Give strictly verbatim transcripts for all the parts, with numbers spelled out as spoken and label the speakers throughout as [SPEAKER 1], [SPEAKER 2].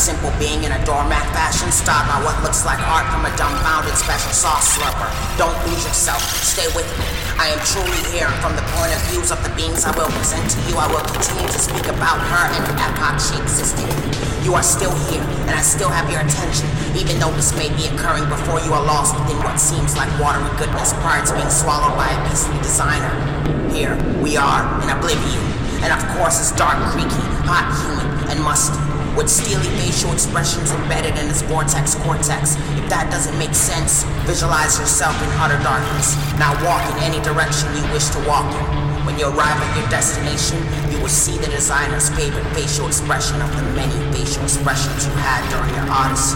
[SPEAKER 1] simple being in a doormat fashion, styled by what looks like art from a dumbfounded special sauce slurper. Don't lose yourself, stay with me. I am truly here, and from the point of views of the beings I will present to you, I will continue to speak about her and the epoch she existed in. You are still here, and I still have your attention, even though this may be occurring before you are lost within what seems like watery goodness prior to being swallowed by a beastly designer. Here, we are, in Oblivion, and of course it's dark, creaky, hot, humid, and musty, with steely facial expressions embedded in its vortex cortex. If that doesn't make sense, visualize yourself in utter darkness. Now walk in any direction you wish to walk in. When you arrive at your destination, you will see the designer's favorite facial expression of the many facial expressions you had during your odyssey.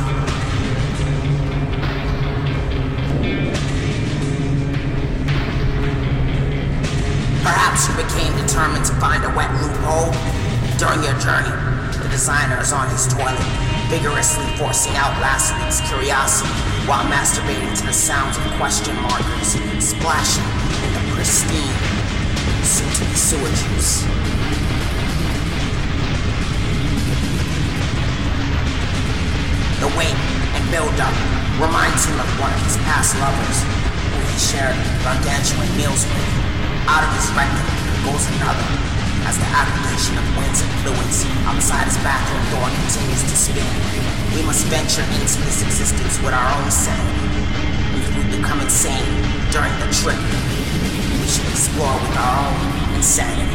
[SPEAKER 1] Perhaps you became determined to find a wet loophole. During your journey, the designer is on his toilet, vigorously forcing out last week's curiosity while masturbating to the sounds of question markers splashing in the pristine, soon-to-be sewer juice. The wait and build-up reminds him of one of his past lovers, who he shared gargantuan meals with. Out of his rectum goes another, as the aggregation of winds and fluids outside his bathroom door continues to spin. We must venture into this existence with our own sanity. And if we become insane during the trip, we should explore with our own insanity.